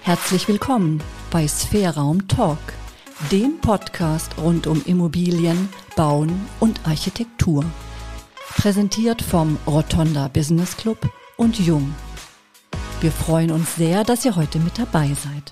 Herzlich willkommen bei Sphärraum Talk, dem Podcast rund um Immobilien, Bauen und Architektur. Präsentiert vom Rotonda Business Club und Jung. Wir freuen uns sehr, dass ihr heute mit dabei seid.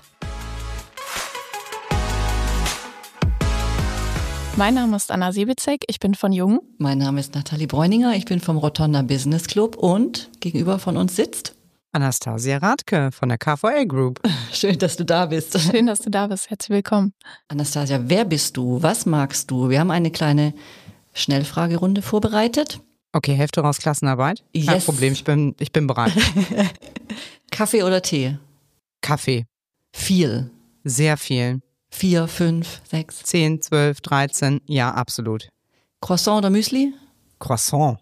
Mein Name ist Anna Sebitzek, ich bin von Jung. Mein Name ist Nathalie Bräuninger, ich bin vom Rotonda Business Club und gegenüber von uns sitzt Anastasia Radke von der KVA Group. Schön, dass du da bist. Schön, dass du da bist. Herzlich willkommen. Anastasia, wer bist du? Was magst du? Wir haben eine kleine Schnellfragerunde vorbereitet. Okay, Hälfte raus Klassenarbeit. Yes. Kein Problem, ich bin bereit. Kaffee oder Tee? Kaffee. Viel. Sehr viel. 4, 5, 6. 10, 12, 13. Ja, absolut. Croissant oder Müsli? Croissant.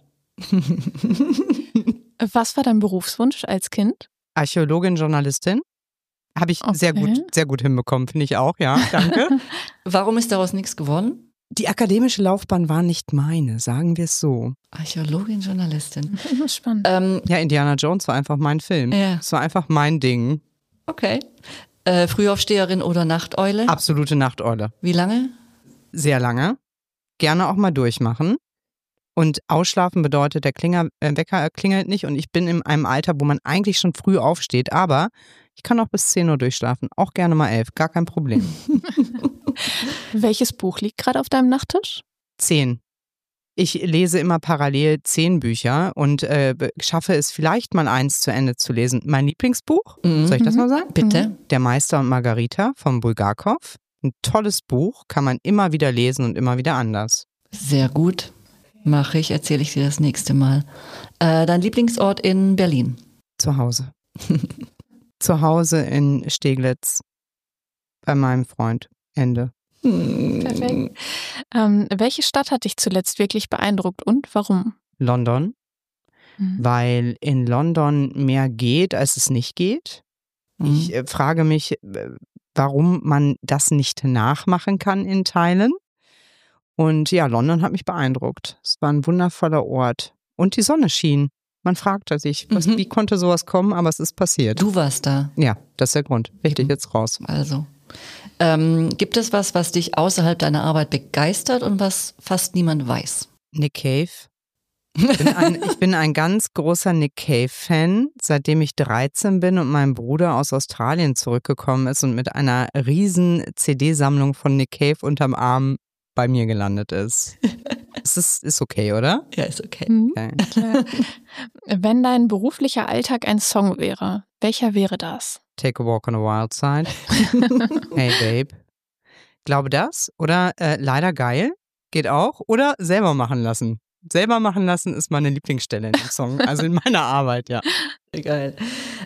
Was war dein Berufswunsch als Kind? Archäologin, Journalistin. Habe ich sehr gut hinbekommen, finde ich auch, ja, danke. Warum ist daraus nichts geworden? Die akademische Laufbahn war nicht meine, sagen wir es so. Archäologin, Journalistin. Spannend. Ja, Indiana Jones war einfach mein Film. Ja. Es war einfach mein Ding. Okay. Frühaufsteherin oder Nachteule? Absolute Nachteule. Wie lange? Sehr lange. Gerne auch mal durchmachen. Und ausschlafen bedeutet, der Wecker klingelt nicht und ich bin in einem Alter, wo man eigentlich schon früh aufsteht, aber ich kann auch bis 10 Uhr durchschlafen, auch gerne mal 11, gar kein Problem. Welches Buch liegt gerade auf deinem Nachttisch? 10. Ich lese immer parallel 10 Bücher und schaffe es vielleicht mal 1 zu Ende zu lesen. Mein Lieblingsbuch, soll ich das mal sagen? Bitte. Der Meister und Margarita von Bulgakov. Ein tolles Buch, kann man immer wieder lesen und immer wieder anders. Sehr gut. Mache ich, erzähle ich dir das nächste Mal. Dein Lieblingsort in Berlin? Zu Hause. Zu Hause in Steglitz. Bei meinem Freund. Ende. Perfekt. Welche Stadt hat dich zuletzt wirklich beeindruckt und warum? London. Weil in London mehr geht, als es nicht geht. Ich frage mich, warum man das nicht nachmachen kann in Teilen. Und ja, London hat mich beeindruckt. Es war ein wundervoller Ort. Und die Sonne schien. Man fragte sich, wie konnte sowas kommen, aber es ist passiert. Du warst da. Ja, das ist der Grund. Richtig, jetzt raus. Also, gibt es was dich außerhalb deiner Arbeit begeistert und was fast niemand weiß? Nick Cave. Ich bin ein ganz großer Nick Cave-Fan, seitdem ich 13 bin und mein Bruder aus Australien zurückgekommen ist und mit einer riesen CD-Sammlung von Nick Cave unterm Arm bei mir gelandet ist. Ist okay, oder? Ja, ist okay. Okay. Klar. Wenn dein beruflicher Alltag ein Song wäre, welcher wäre das? Take a walk on the wild side. Hey Babe. Glaube das. Oder leider geil. Geht auch. Oder selber machen lassen. Selber machen lassen ist meine Lieblingsstelle in dem Song. Also in meiner Arbeit, ja. Geil.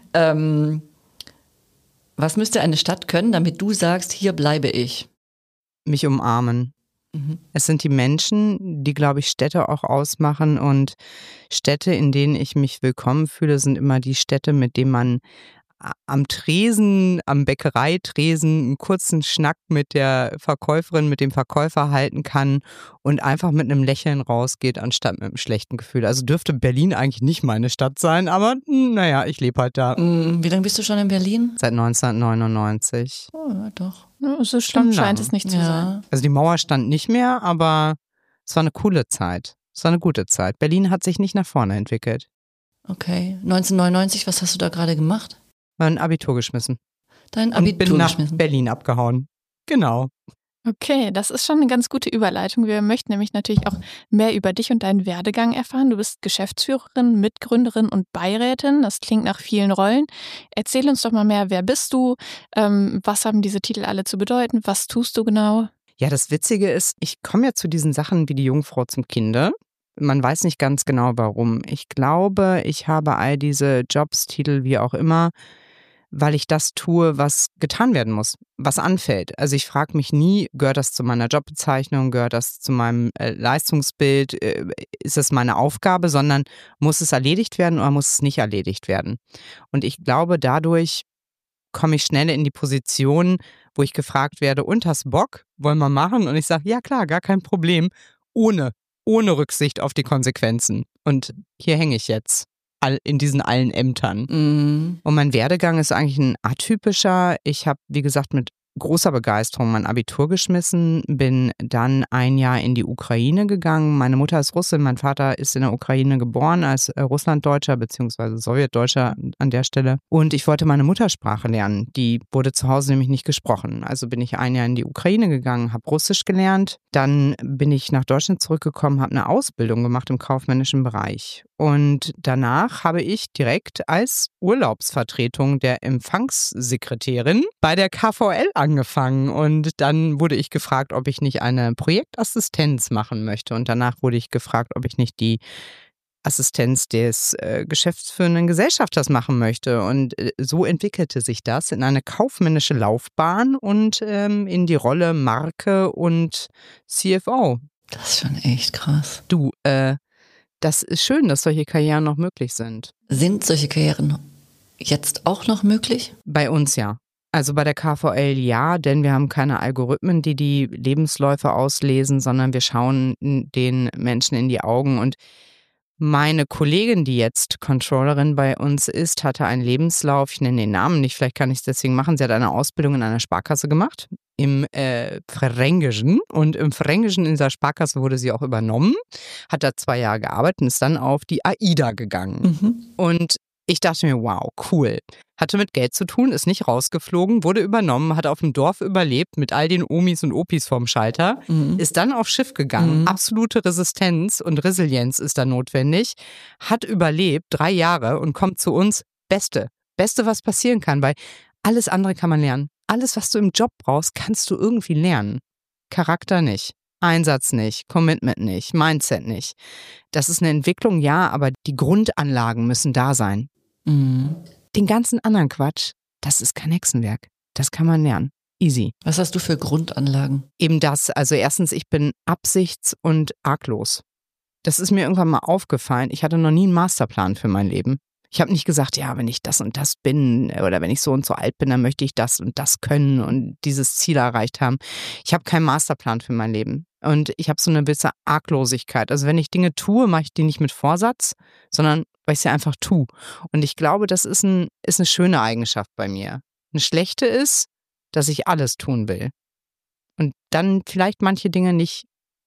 Was müsste eine Stadt können, damit du sagst, hier bleibe ich? Mich umarmen. Es sind die Menschen, die, glaube ich, Städte auch ausmachen, und Städte, in denen ich mich willkommen fühle, sind immer die Städte, mit denen man am Tresen, am Bäckereitresen einen kurzen Schnack mit der Verkäuferin, mit dem Verkäufer halten kann und einfach mit einem Lächeln rausgeht, anstatt mit einem schlechten Gefühl. Also dürfte Berlin eigentlich nicht meine Stadt sein, aber naja, ich lebe halt da. Wie lange bist du schon in Berlin? Seit 1999. Oh, ja, doch. Ja, so schlimm scheint es nicht zu sein. Also die Mauer stand nicht mehr, aber es war eine coole Zeit. Es war eine gute Zeit. Berlin hat sich nicht nach vorne entwickelt. Okay. 1999, was hast du da gerade gemacht? Mein Abitur geschmissen. Dein Abitur und bin geschmissen? nach Berlin abgehauen. Genau. Okay, das ist schon eine ganz gute Überleitung. Wir möchten nämlich natürlich auch mehr über dich und deinen Werdegang erfahren. Du bist Geschäftsführerin, Mitgründerin und Beirätin. Das klingt nach vielen Rollen. Erzähl uns doch mal mehr, wer bist du? Was haben diese Titel alle zu bedeuten? Was tust du genau? Ja, das Witzige ist, ich komme ja zu diesen Sachen wie die Jungfrau zum Kinde. Man weiß nicht ganz genau warum. Ich glaube, ich habe all diese Jobs, Titel, wie auch immer, weil ich das tue, was getan werden muss, was anfällt. Also ich frage mich nie, gehört das zu meiner Jobbezeichnung, gehört das zu meinem Leistungsbild, ist das meine Aufgabe, sondern muss es erledigt werden oder muss es nicht erledigt werden? Und ich glaube, dadurch komme ich schnell in die Position, wo ich gefragt werde, und hast Bock, wollen wir machen? Und ich sage, ja klar, gar kein Problem, ohne Rücksicht auf die Konsequenzen. Und hier hänge ich jetzt. in diesen allen Ämtern. Und mein Werdegang ist eigentlich ein atypischer. Ich habe, wie gesagt, mit großer Begeisterung mein Abitur geschmissen, bin dann ein Jahr in die Ukraine gegangen. Meine Mutter ist Russin, mein Vater ist in der Ukraine geboren als Russlanddeutscher bzw. Sowjetdeutscher an der Stelle. Und ich wollte meine Muttersprache lernen. Die wurde zu Hause nämlich nicht gesprochen. Also bin ich ein Jahr in die Ukraine gegangen, habe Russisch gelernt. Dann bin ich nach Deutschland zurückgekommen, habe eine Ausbildung gemacht im kaufmännischen Bereich. Und danach habe ich direkt als Urlaubsvertretung der Empfangssekretärin bei der KVL angefangen. Und dann wurde ich gefragt, ob ich nicht eine Projektassistenz machen möchte. Und danach wurde ich gefragt, ob ich nicht die Assistenz des geschäftsführenden Gesellschafters machen möchte. Und so entwickelte sich das in eine kaufmännische Laufbahn und in die Rolle Marke und CFO. Das ist schon echt krass. Du, das ist schön, dass solche Karrieren noch möglich sind. Sind solche Karrieren jetzt auch noch möglich? Bei uns ja. Also bei der KVL ja, denn wir haben keine Algorithmen, die die Lebensläufe auslesen, sondern wir schauen den Menschen in die Augen. Und meine Kollegin, die jetzt Controllerin bei uns ist, hatte einen Lebenslauf, ich nenne den Namen nicht, vielleicht kann ich es deswegen machen, sie hat eine Ausbildung in einer Sparkasse gemacht, im Fränkischen. Und im Fränkischen in dieser Sparkasse wurde sie auch übernommen, hat da 2 Jahre gearbeitet und ist dann auf die AIDA gegangen. Und ich dachte mir, wow, cool. Hatte mit Geld zu tun, ist nicht rausgeflogen, wurde übernommen, hat auf dem Dorf überlebt mit all den Omis und Opis vorm Schalter, ist dann aufs Schiff gegangen. Absolute Resistenz und Resilienz ist da notwendig. Hat überlebt 3 Jahre und kommt zu uns. Beste, was passieren kann, weil alles andere kann man lernen. Alles, was du im Job brauchst, kannst du irgendwie lernen. Charakter nicht. Einsatz nicht, Commitment nicht, Mindset nicht. Das ist eine Entwicklung, ja, aber die Grundanlagen müssen da sein. Den ganzen anderen Quatsch, das ist kein Hexenwerk. Das kann man lernen. Easy. Was hast du für Grundanlagen? Eben das. Also erstens, ich bin absichts- und arglos. Das ist mir irgendwann mal aufgefallen. Ich hatte noch nie einen Masterplan für mein Leben. Ich habe nicht gesagt, ja, wenn ich das und das bin oder wenn ich so und so alt bin, dann möchte ich das und das können und dieses Ziel erreicht haben. Ich habe keinen Masterplan für mein Leben. Und ich habe so eine gewisse Arglosigkeit. Also wenn ich Dinge tue, mache ich die nicht mit Vorsatz, sondern weil ich sie einfach tue. Und ich glaube, das ist eine schöne Eigenschaft bei mir. Eine schlechte ist, dass ich alles tun will. Und dann vielleicht manche Dinge nicht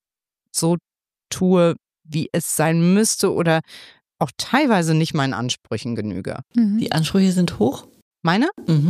so tue, wie es sein müsste oder auch teilweise nicht meinen Ansprüchen genüge. Die Ansprüche sind hoch? Meine?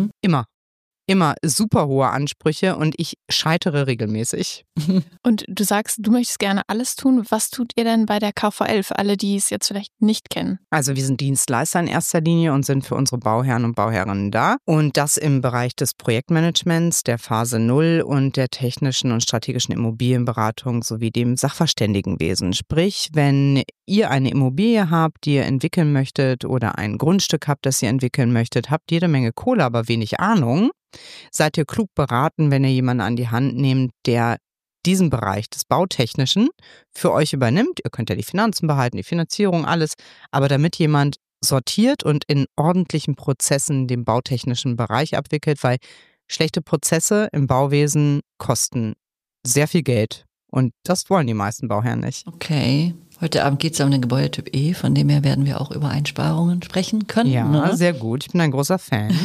Immer super hohe Ansprüche und ich scheitere regelmäßig. Und du sagst, du möchtest gerne alles tun. Was tut ihr denn bei der KVL für alle, die es jetzt vielleicht nicht kennen? Also wir sind Dienstleister in erster Linie und sind für unsere Bauherren und Bauherrinnen da. Und das im Bereich des Projektmanagements, der Phase 0 und der technischen und strategischen Immobilienberatung sowie dem Sachverständigenwesen. Sprich, wenn ihr eine Immobilie habt, die ihr entwickeln möchtet oder ein Grundstück habt, das ihr entwickeln möchtet, habt jede Menge Kohle, aber wenig Ahnung, seid ihr klug beraten, wenn ihr jemanden an die Hand nehmt, der diesen Bereich des Bautechnischen für euch übernimmt. Ihr könnt ja die Finanzen behalten, die Finanzierung, alles. Aber damit jemand sortiert und in ordentlichen Prozessen den bautechnischen Bereich abwickelt, weil schlechte Prozesse im Bauwesen kosten sehr viel Geld. Und das wollen die meisten Bauherren nicht. Okay. Heute Abend geht es um den Gebäudetyp E, von dem her werden wir auch über Einsparungen sprechen können. Ja, ne? Sehr gut. Ich bin ein großer Fan.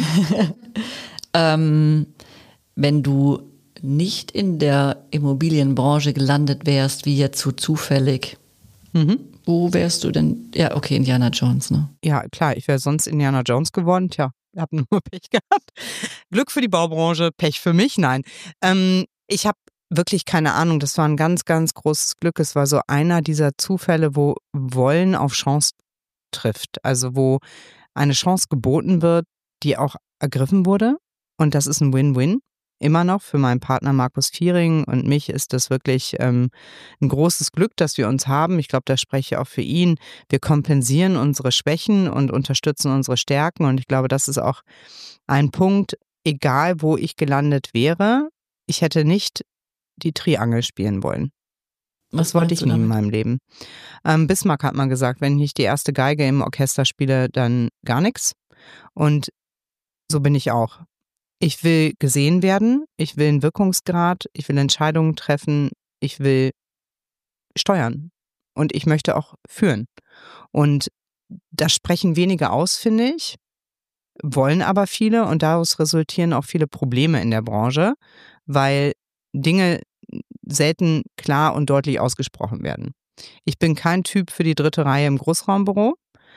Wenn du nicht in der Immobilienbranche gelandet wärst, wie jetzt so zufällig, wo wärst du denn? Ja, okay, Indiana Jones, ne? Ja, klar, ich wäre sonst Indiana Jones geworden. Tja, ich habe nur Pech gehabt. Glück für die Baubranche, Pech für mich, nein. Ich habe wirklich keine Ahnung, das war ein ganz, ganz großes Glück. Es war so einer dieser Zufälle, wo Wollen auf Chance trifft. Also wo eine Chance geboten wird, die auch ergriffen wurde. Und das ist ein Win-Win. Immer noch für meinen Partner Markus Viering und mich ist das wirklich ein großes Glück, dass wir uns haben. Ich glaube, da spreche ich auch für ihn. Wir kompensieren unsere Schwächen und unterstützen unsere Stärken. Und ich glaube, das ist auch ein Punkt, egal wo ich gelandet wäre, ich hätte nicht die Triangel spielen wollen. Das wollte ich nie in meinem Leben. Bismarck hat mal gesagt, wenn ich nicht die erste Geige im Orchester spiele, dann gar nichts. Und so bin ich auch. Ich will gesehen werden, ich will einen Wirkungsgrad, ich will Entscheidungen treffen, ich will steuern und ich möchte auch führen. Und das sprechen wenige aus, finde ich, wollen aber viele und daraus resultieren auch viele Probleme in der Branche, weil Dinge selten klar und deutlich ausgesprochen werden. Ich bin kein Typ für die dritte Reihe im Großraumbüro,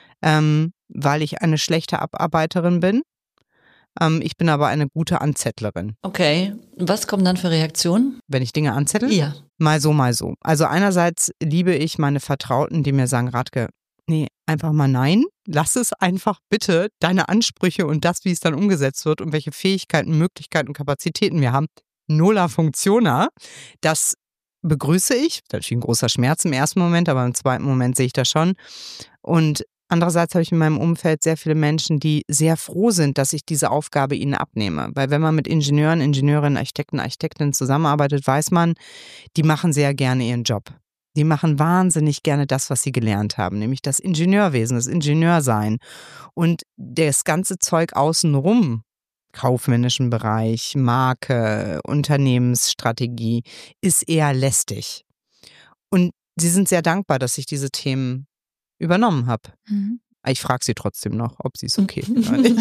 weil ich eine schlechte Abarbeiterin bin. Ich bin aber eine gute Anzettlerin. Okay, was kommen dann für Reaktionen? Wenn ich Dinge anzettel? Ja. Mal so, mal so. Also einerseits liebe ich meine Vertrauten, die mir sagen, Radke, nee, einfach mal nein. Lass es einfach bitte, deine Ansprüche und das, wie es dann umgesetzt wird und welche Fähigkeiten, Möglichkeiten und Kapazitäten wir haben. Nulla Funktioner. Das begrüße ich. Das ist ein großer Schmerz im ersten Moment, aber im zweiten Moment sehe ich das schon. Und andererseits habe ich in meinem Umfeld sehr viele Menschen, die sehr froh sind, dass ich diese Aufgabe ihnen abnehme. Weil wenn man mit Ingenieuren, Ingenieurinnen, Architekten, Architektinnen zusammenarbeitet, weiß man, die machen sehr gerne ihren Job. Die machen wahnsinnig gerne das, was sie gelernt haben, nämlich das Ingenieurwesen, das Ingenieursein. Und das ganze Zeug außenrum, kaufmännischen Bereich, Marke, Unternehmensstrategie, ist eher lästig. Und sie sind sehr dankbar, dass ich diese Themen übernommen habe. Ich frage sie trotzdem noch, ob sie es okay findet.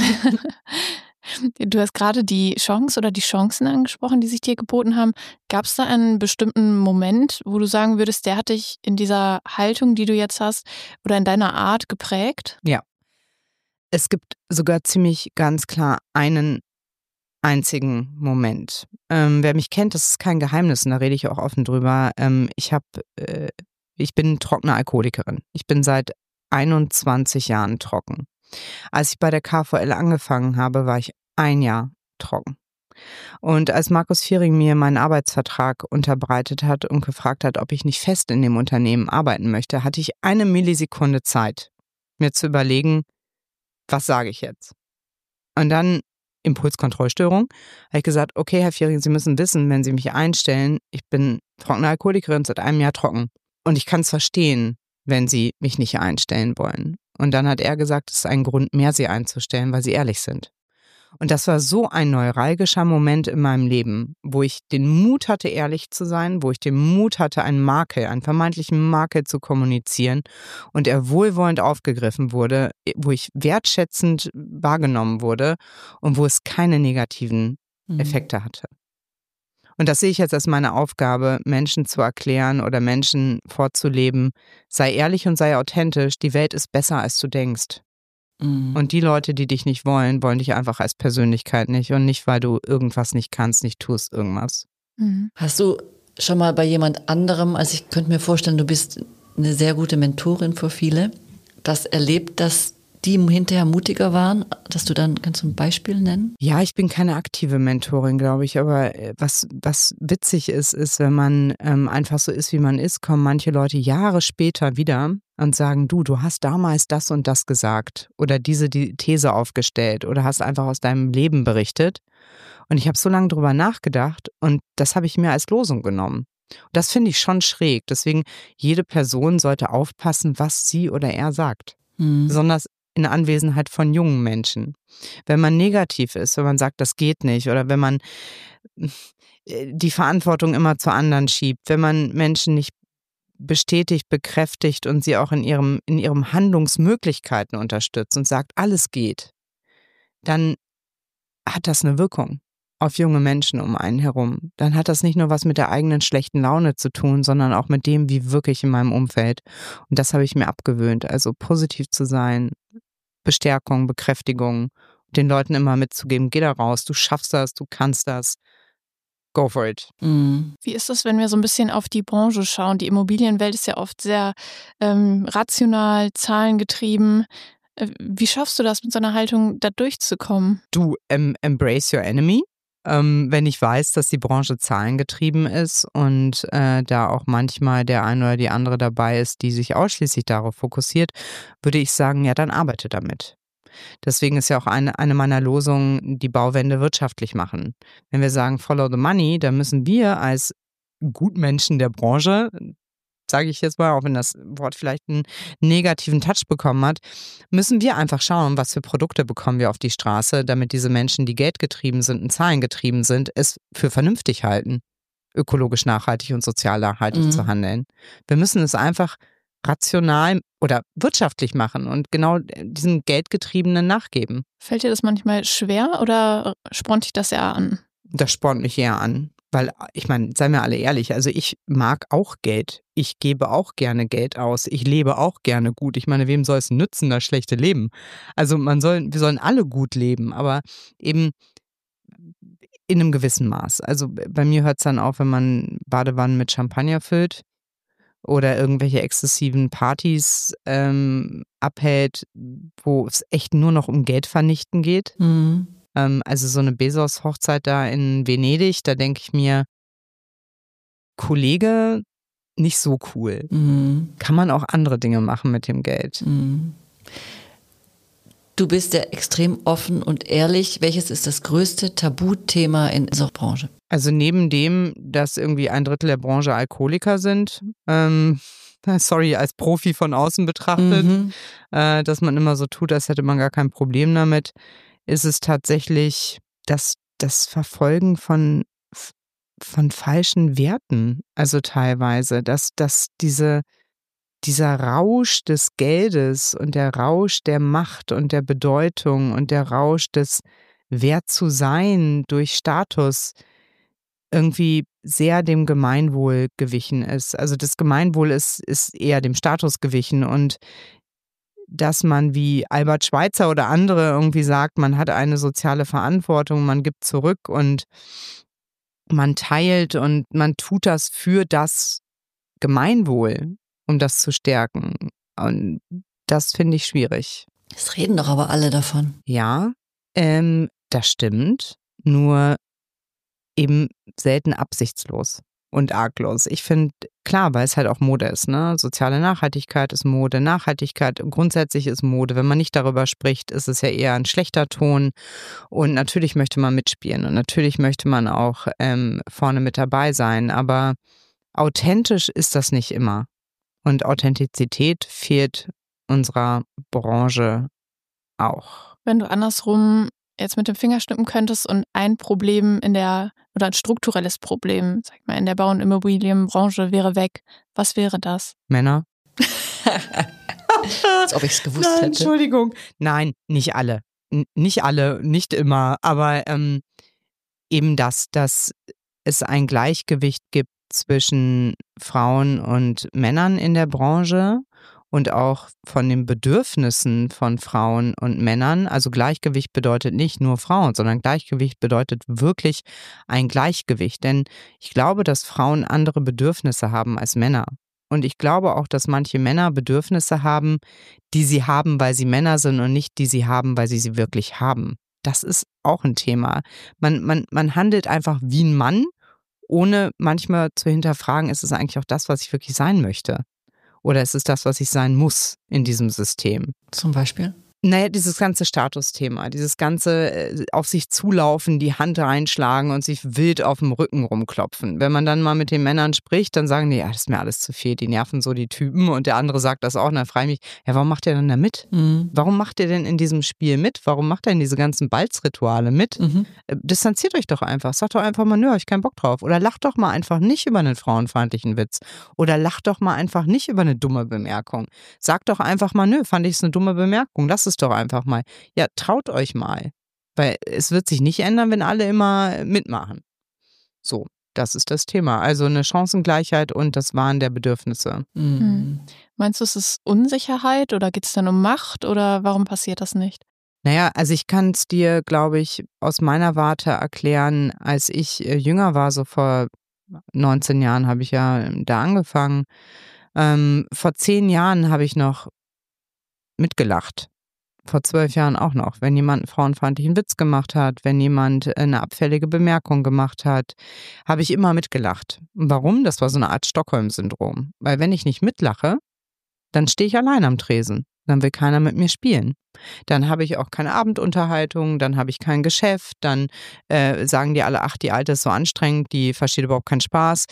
Du hast gerade die Chance oder die Chancen angesprochen, die sich dir geboten haben. Gab es da einen bestimmten Moment, wo du sagen würdest, der hat dich in dieser Haltung, die du jetzt hast, oder in deiner Art geprägt? Ja. Es gibt sogar ziemlich ganz klar einen einzigen Moment. Wer mich kennt, das ist kein Geheimnis und da rede ich auch offen drüber. Ich bin trockene Alkoholikerin. Ich bin seit 21 Jahren trocken. Als ich bei der KVL angefangen habe, war ich 1 Jahr trocken. Und als Markus Viering mir meinen Arbeitsvertrag unterbreitet hat und gefragt hat, ob ich nicht fest in dem Unternehmen arbeiten möchte, hatte ich 1 Millisekunde Zeit, mir zu überlegen, was sage ich jetzt? Und dann Impulskontrollstörung, habe ich gesagt, okay, Herr Viering, Sie müssen wissen, wenn Sie mich einstellen, ich bin trockene Alkoholikerin, seit 1 Jahr trocken. Und ich kann es verstehen, wenn Sie mich nicht einstellen wollen. Und dann hat er gesagt, es ist ein Grund mehr, Sie einzustellen, weil Sie ehrlich sind. Und das war so ein neuralgischer Moment in meinem Leben, wo ich den Mut hatte, ehrlich zu sein, wo ich den Mut hatte, einen vermeintlichen Makel zu kommunizieren und er wohlwollend aufgegriffen wurde, wo ich wertschätzend wahrgenommen wurde und wo es keine negativen Effekte hatte. Und das sehe ich jetzt als meine Aufgabe, Menschen zu erklären oder Menschen vorzuleben, sei ehrlich und sei authentisch, die Welt ist besser, als du denkst. Und die Leute, die dich nicht wollen, wollen dich einfach als Persönlichkeit nicht und nicht, weil du irgendwas nicht kannst, nicht tust, irgendwas. Hast du schon mal bei jemand anderem, also ich könnte mir vorstellen, du bist eine sehr gute Mentorin für viele, das erlebt, dass die hinterher mutiger waren, dass du dann, kannst du ein Beispiel nennen? Ja, ich bin keine aktive Mentorin, glaube ich, aber was witzig ist, wenn man einfach so ist, wie man ist, kommen manche Leute Jahre später wieder und sagen, du hast damals das und das gesagt oder die These aufgestellt oder hast einfach aus deinem Leben berichtet. Und ich habe so lange drüber nachgedacht und das habe ich mir als Losung genommen. Und das finde ich schon schräg. Deswegen, jede Person sollte aufpassen, was sie oder er sagt. Besonders in Anwesenheit von jungen Menschen. Wenn man negativ ist, wenn man sagt, das geht nicht oder wenn man die Verantwortung immer zu anderen schiebt, wenn man Menschen nicht bestätigt, bekräftigt und sie auch in ihrem Handlungsmöglichkeiten unterstützt und sagt, alles geht, dann hat das eine Wirkung auf junge Menschen um einen herum. Dann hat das nicht nur was mit der eigenen schlechten Laune zu tun, sondern auch mit dem, wie wirklich in meinem Umfeld. Und das habe ich mir abgewöhnt. Also positiv zu sein, Bestärkung, Bekräftigung, den Leuten immer mitzugeben, geh da raus, du schaffst das, du kannst das. Go for it. Wie ist das, wenn wir so ein bisschen auf die Branche schauen? Die Immobilienwelt ist ja oft sehr rational, zahlengetrieben. Wie schaffst du das, mit so einer Haltung da durchzukommen? Du embrace your enemy. Wenn ich weiß, dass die Branche zahlengetrieben ist und da auch manchmal der eine oder die andere dabei ist, die sich ausschließlich darauf fokussiert, würde ich sagen, ja, dann arbeite damit. Deswegen ist ja auch eine meiner Losungen, die Bauwende wirtschaftlich machen. Wenn wir sagen, follow the money, dann müssen wir als Gutmenschen der Branche, sage ich jetzt mal, auch wenn das Wort vielleicht einen negativen Touch bekommen hat, müssen wir einfach schauen, was für Produkte bekommen wir auf die Straße, damit diese Menschen, die geldgetrieben sind und zahlengetrieben sind, es für vernünftig halten, ökologisch nachhaltig und sozial nachhaltig zu handeln. Wir müssen es einfach rational oder wirtschaftlich machen und genau diesem Geldgetriebenen nachgeben. Fällt dir das manchmal schwer oder spornt dich das eher an? Das spornt mich eher an. Weil, ich meine, seien wir alle ehrlich, also ich mag auch Geld. Ich gebe auch gerne Geld aus. Ich lebe auch gerne gut. Ich meine, wem soll es nützen, das schlechte Leben? Also wir sollen alle gut leben, aber eben in einem gewissen Maß. Also bei mir hört es dann auf, wenn man Badewannen mit Champagner füllt oder irgendwelche exzessiven Partys abhält, wo es echt nur noch um Geld vernichten geht. Mhm. Also so eine Bezos-Hochzeit da in Venedig, da denke ich mir, Kollege, nicht so cool. Mhm. Kann man auch andere Dinge machen mit dem Geld. Mhm. Du bist ja extrem offen und ehrlich. Welches ist das größte Tabuthema in unserer Branche? Also neben dem, dass irgendwie 1/3 der Branche Alkoholiker sind, sorry, als Profi von außen betrachtet, dass man immer so tut, als hätte man gar kein Problem damit, ist es tatsächlich das Verfolgen von falschen Werten. Also teilweise, dass dieser Rausch des Geldes und der Rausch der Macht und der Bedeutung und der Rausch des Wert zu sein durch Status irgendwie sehr dem Gemeinwohl gewichen ist. Also das Gemeinwohl ist eher dem Status gewichen und dass man wie Albert Schweitzer oder andere irgendwie sagt, man hat eine soziale Verantwortung, man gibt zurück und man teilt und man tut das für das Gemeinwohl, um das zu stärken. Und das finde ich schwierig. Es reden doch aber alle davon. Ja, das stimmt, nur eben selten absichtslos und arglos. Ich finde, klar, weil es halt auch Mode ist, ne? Soziale Nachhaltigkeit ist Mode, Nachhaltigkeit grundsätzlich ist Mode. Wenn man nicht darüber spricht, ist es ja eher ein schlechter Ton. Und natürlich möchte man mitspielen und natürlich möchte man auch vorne mit dabei sein, aber authentisch ist das nicht immer. Und Authentizität fehlt unserer Branche auch. Wenn du andersrum jetzt mit dem Finger schnippen könntest und ein Problem oder ein strukturelles Problem, sag ich mal, in der Bau- und Immobilienbranche wäre weg, was wäre das? Männer? Als ob ich es gewusst hätte. Entschuldigung. Nein, nicht alle. Nicht alle, nicht immer, aber eben dass es ein Gleichgewicht gibt zwischen Frauen und Männern in der Branche und auch von den Bedürfnissen von Frauen und Männern. Also Gleichgewicht bedeutet nicht nur Frauen, sondern Gleichgewicht bedeutet wirklich ein Gleichgewicht. Denn ich glaube, dass Frauen andere Bedürfnisse haben als Männer. Und ich glaube auch, dass manche Männer Bedürfnisse haben, die sie haben, weil sie Männer sind und nicht die sie haben, weil sie wirklich haben. Das ist auch ein Thema. Man handelt einfach wie ein Mann, ohne manchmal zu hinterfragen, ist es eigentlich auch das, was ich wirklich sein möchte? Oder ist es das, was ich sein muss in diesem System? Zum Beispiel? Naja, dieses ganze Statusthema, dieses ganze auf sich zulaufen, die Hand reinschlagen und sich wild auf dem Rücken rumklopfen. Wenn man dann mal mit den Männern spricht, dann sagen die, ja, das ist mir alles zu viel, die nerven so die Typen. Und der andere sagt das auch, und dann frage ich mich, ja, warum macht ihr denn da mit? Warum macht ihr denn in diesem Spiel mit? Warum macht ihr denn diese ganzen Balzrituale mit? Distanziert euch doch einfach, sagt doch einfach mal, nö, hab ich keinen Bock drauf. Oder lacht doch mal einfach nicht über einen frauenfeindlichen Witz. Oder lacht doch mal einfach nicht über eine dumme Bemerkung. Sagt doch einfach mal, nö, fand ich es eine dumme Bemerkung, lass es doch einfach mal. Ja, traut euch mal. Weil es wird sich nicht ändern, wenn alle immer mitmachen. So, das ist das Thema. Also eine Chancengleichheit und das Wahren der Bedürfnisse. Meinst du, es ist Unsicherheit oder geht es dann um Macht oder warum passiert das nicht? Naja, also ich kann es dir, glaube ich, aus meiner Warte erklären, als ich jünger war, so vor 19 Jahren habe ich ja da angefangen. Vor 10 Jahren habe ich noch mitgelacht. Vor 12 Jahren auch noch. Wenn jemand einen frauenfeindlichen Witz gemacht hat, wenn jemand eine abfällige Bemerkung gemacht hat, habe ich immer mitgelacht. Und warum? Das war so eine Art Stockholm-Syndrom. Weil wenn ich nicht mitlache, dann stehe ich allein am Tresen. Dann will keiner mit mir spielen. Dann habe ich auch keine Abendunterhaltung, dann habe ich kein Geschäft, dann sagen die alle, ach, die Alte ist so anstrengend, die versteht überhaupt keinen Spaß.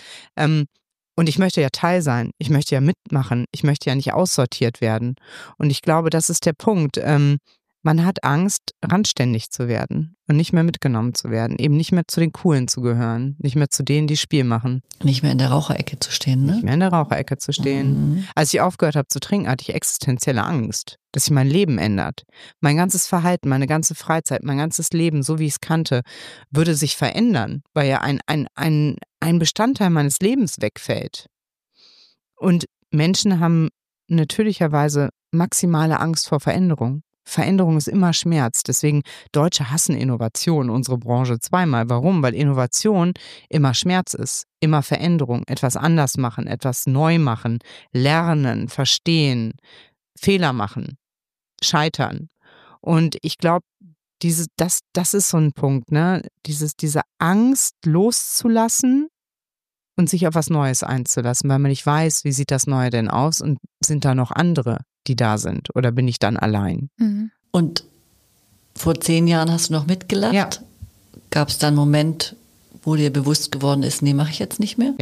Und ich möchte ja Teil sein, ich möchte ja mitmachen, ich möchte ja nicht aussortiert werden. Und ich glaube, das ist der Punkt. Man hat Angst, randständig zu werden und nicht mehr mitgenommen zu werden, eben nicht mehr zu den Coolen zu gehören, nicht mehr zu denen, die Spiel machen. Nicht mehr in der Raucherecke zu stehen, ne? Nicht mehr in der Raucherecke zu stehen. Mhm. Als ich aufgehört habe zu trinken, hatte ich existenzielle Angst, dass sich mein Leben ändert. Mein ganzes Verhalten, meine ganze Freizeit, mein ganzes Leben, so wie ich es kannte, würde sich verändern, weil ja ein Bestandteil meines Lebens wegfällt. Und Menschen haben natürlicherweise maximale Angst vor Veränderung. Veränderung ist immer Schmerz. Deswegen Deutsche hassen Innovation, unsere Branche zweimal. Warum? Weil Innovation immer Schmerz ist, immer Veränderung, etwas anders machen, etwas neu machen, lernen, verstehen, Fehler machen, scheitern. Und ich glaube, das ist so ein Punkt, ne? Diese Angst loszulassen und sich auf was Neues einzulassen, weil man nicht weiß, wie sieht das Neue denn aus und sind da noch andere, die da sind, oder bin ich dann allein? Mhm. Und vor 10 Jahren hast du noch mitgelacht? Ja. Gab es da einen Moment, wo dir bewusst geworden ist, nee, mache ich jetzt nicht mehr? Ja.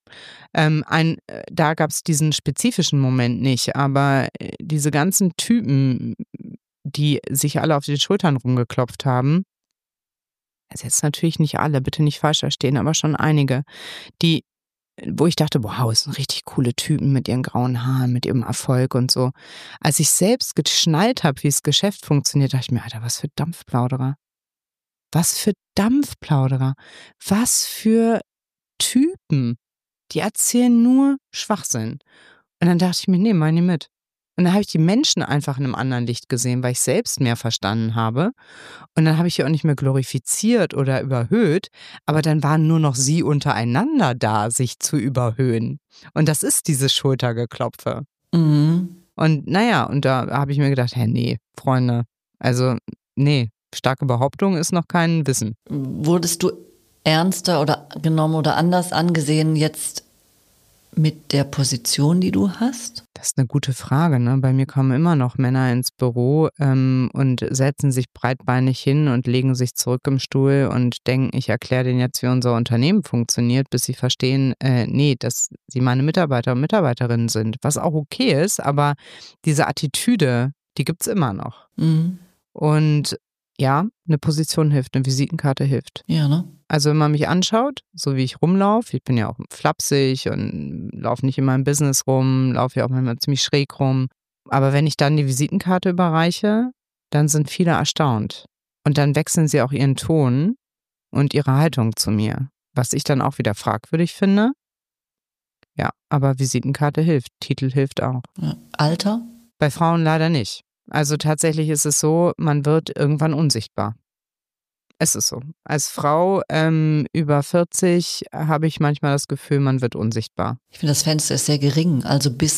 Da gab es diesen spezifischen Moment nicht, aber diese ganzen Typen, die sich alle auf die Schultern rumgeklopft haben, also jetzt natürlich nicht alle, bitte nicht falsch verstehen, aber schon einige, wo ich dachte, wow, das sind richtig coole Typen mit ihren grauen Haaren, mit ihrem Erfolg und so. Als ich selbst geschnallt habe, wie das Geschäft funktioniert, dachte ich mir, Alter, was für Dampfplauderer. Was für Dampfplauderer. Was für Typen. Die erzählen nur Schwachsinn. Und dann dachte ich mir, nee, meine mit. Und dann habe ich die Menschen einfach in einem anderen Licht gesehen, weil ich selbst mehr verstanden habe. Und dann habe ich sie auch nicht mehr glorifiziert oder überhöht, aber dann waren nur noch sie untereinander da, sich zu überhöhen. Und das ist dieses Schultergeklopfe. Mhm. Und naja, und da habe ich mir gedacht, nee, Freunde, also nee, starke Behauptung ist noch kein Wissen. Wurdest du ernster oder genommen oder anders angesehen jetzt mit der Position, die du hast? Das ist eine gute Frage, ne? Bei mir kommen immer noch Männer ins Büro und setzen sich breitbeinig hin und legen sich zurück im Stuhl und denken, ich erkläre denen jetzt, wie unser Unternehmen funktioniert, bis sie verstehen, nee, dass sie meine Mitarbeiter und Mitarbeiterinnen sind. Was auch okay ist, aber diese Attitüde, die gibt's immer noch. Mhm. Und ja, eine Position hilft, eine Visitenkarte hilft. Ja, ne? Also wenn man mich anschaut, so wie ich rumlaufe, ich bin ja auch flapsig und laufe nicht in meinem Business rum, laufe ja auch manchmal ziemlich schräg rum. Aber wenn ich dann die Visitenkarte überreiche, dann sind viele erstaunt. Und dann wechseln sie auch ihren Ton und ihre Haltung zu mir, was ich dann auch wieder fragwürdig finde. Ja, aber Visitenkarte hilft, Titel hilft auch. Ja. Alter? Bei Frauen leider nicht. Also tatsächlich ist es so, man wird irgendwann unsichtbar. Es ist so. Als Frau über 40 habe ich manchmal das Gefühl, man wird unsichtbar. Ich finde, das Fenster ist sehr gering. Also bis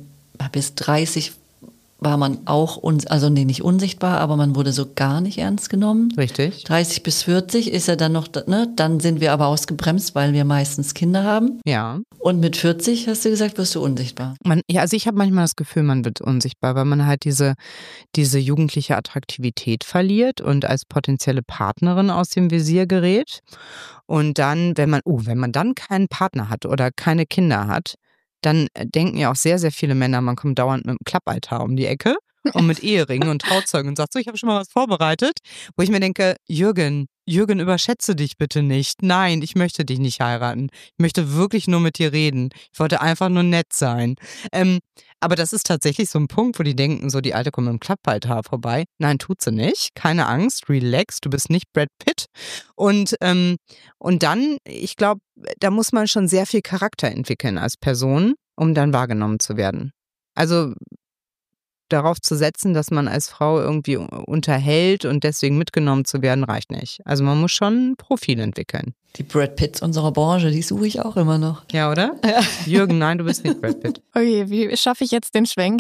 30 war man auch, nicht unsichtbar, aber man wurde so gar nicht ernst genommen. Richtig. 30 bis 40 ist ja dann noch, ne? Dann sind wir aber ausgebremst, weil wir meistens Kinder haben. Ja. Und mit 40, hast du gesagt, wirst du unsichtbar. Also ich habe manchmal das Gefühl, man wird unsichtbar, weil man halt diese jugendliche Attraktivität verliert und als potenzielle Partnerin aus dem Visier gerät. Und dann, wenn man dann keinen Partner hat oder keine Kinder hat, dann denken ja auch sehr, sehr viele Männer, man kommt dauernd mit einem Klappaltar um die Ecke und mit Eheringen und Trauzeugen und sagt so, ich habe schon mal was vorbereitet, wo ich mir denke, Jürgen, überschätze dich bitte nicht. Nein, ich möchte dich nicht heiraten. Ich möchte wirklich nur mit dir reden. Ich wollte einfach nur nett sein. Aber das ist tatsächlich so ein Punkt, wo die denken, so die Alte kommt mit dem Klappaltar vorbei. Nein, tut sie nicht. Keine Angst, relax, du bist nicht Brad Pitt. Und dann, ich glaube, da muss man schon sehr viel Charakter entwickeln als Person, um dann wahrgenommen zu werden. Also darauf zu setzen, dass man als Frau irgendwie unterhält und deswegen mitgenommen zu werden, reicht nicht. Also man muss schon ein Profil entwickeln. Die Brad Pitts unserer Branche, die suche ich auch immer noch. Ja, oder? Ja. Jürgen, nein, du bist nicht Brad Pitt. Okay, wie schaffe ich jetzt den Schwenk?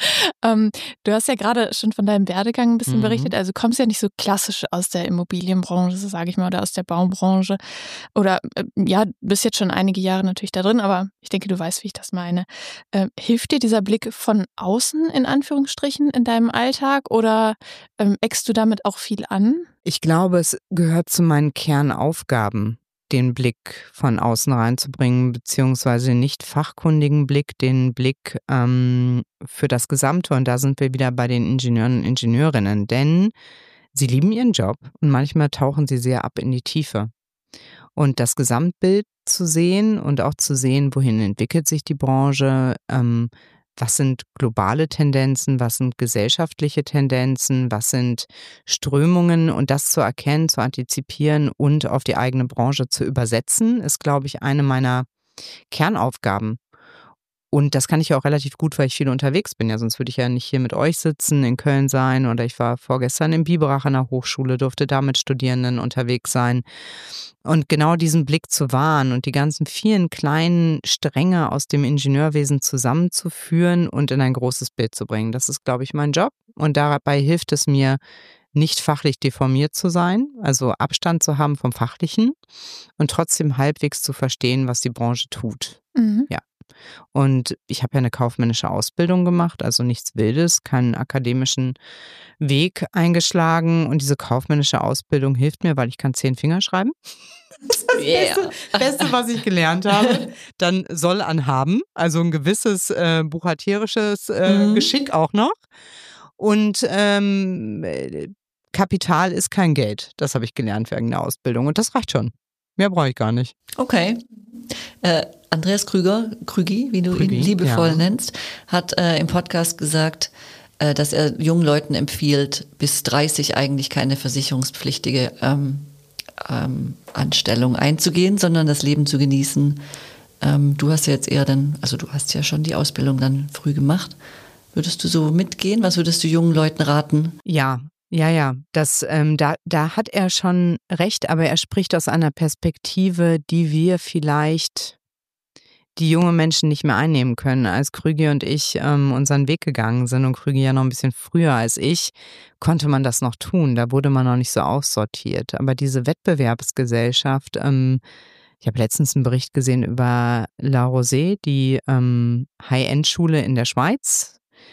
Du hast ja gerade schon von deinem Werdegang ein bisschen berichtet. Also du kommst ja nicht so klassisch aus der Immobilienbranche, so sage ich mal, oder aus der Baubranche. Oder ja, bist jetzt schon einige Jahre natürlich da drin, aber ich denke, du weißt, wie ich das meine. Hilft dir dieser Blick von außen in Anführungsstrichen in deinem Alltag oder eckst du damit auch viel an? Ich glaube, es gehört zu meinen Kernaufgaben. den Blick von außen reinzubringen, beziehungsweise den nicht fachkundigen Blick, den Blick für das Gesamte. Und da sind wir wieder bei den Ingenieuren und Ingenieurinnen, denn sie lieben ihren Job und manchmal tauchen sie sehr ab in die Tiefe. Und das Gesamtbild zu sehen und auch zu sehen, wohin entwickelt sich die Branche, was sind globale Tendenzen, was sind gesellschaftliche Tendenzen, was sind Strömungen und das zu erkennen, zu antizipieren und auf die eigene Branche zu übersetzen, ist, glaube ich, eine meiner Kernaufgaben. Und das kann ich ja auch relativ gut, weil ich viel unterwegs bin. Ja, sonst würde ich ja nicht hier mit euch sitzen, in Köln sein oder ich war vorgestern in Biberach an der Hochschule, durfte da mit Studierenden unterwegs sein. Und genau diesen Blick zu wahren und die ganzen vielen kleinen Stränge aus dem Ingenieurwesen zusammenzuführen und in ein großes Bild zu bringen. Das ist, glaube ich, mein Job. Und dabei hilft es mir, nicht fachlich deformiert zu sein, also Abstand zu haben vom Fachlichen und trotzdem halbwegs zu verstehen, was die Branche tut. Ja. Und ich habe ja eine kaufmännische Ausbildung gemacht, also nichts Wildes, keinen akademischen Weg eingeschlagen. Und diese kaufmännische Ausbildung hilft mir, weil ich kann 10 Finger schreiben. Das ist das Beste, was ich gelernt habe. Dann soll an haben, also ein gewisses buchhalterisches Geschick auch noch. Und Kapital ist kein Geld. Das habe ich gelernt wegen der Ausbildung. Und das reicht schon. Mehr brauche ich gar nicht. Okay. Andreas Krügi, wie du ihn liebevoll nennst, hat im Podcast gesagt, dass er jungen Leuten empfiehlt, bis 30 eigentlich keine versicherungspflichtige Anstellung einzugehen, sondern das Leben zu genießen. Du hast ja jetzt eher du hast ja schon die Ausbildung dann früh gemacht. Würdest du so mitgehen? Was würdest du jungen Leuten raten? Ja. Das, da hat er schon recht, aber er spricht aus einer Perspektive, die wir vielleicht die junge Menschen nicht mehr einnehmen können. Als Krügi und ich unseren Weg gegangen sind und Krügi ja noch ein bisschen früher als ich, konnte man das noch tun. Da wurde man noch nicht so aussortiert. Aber diese Wettbewerbsgesellschaft, ich habe letztens einen Bericht gesehen über La Rosée, die High-End-Schule in der Schweiz.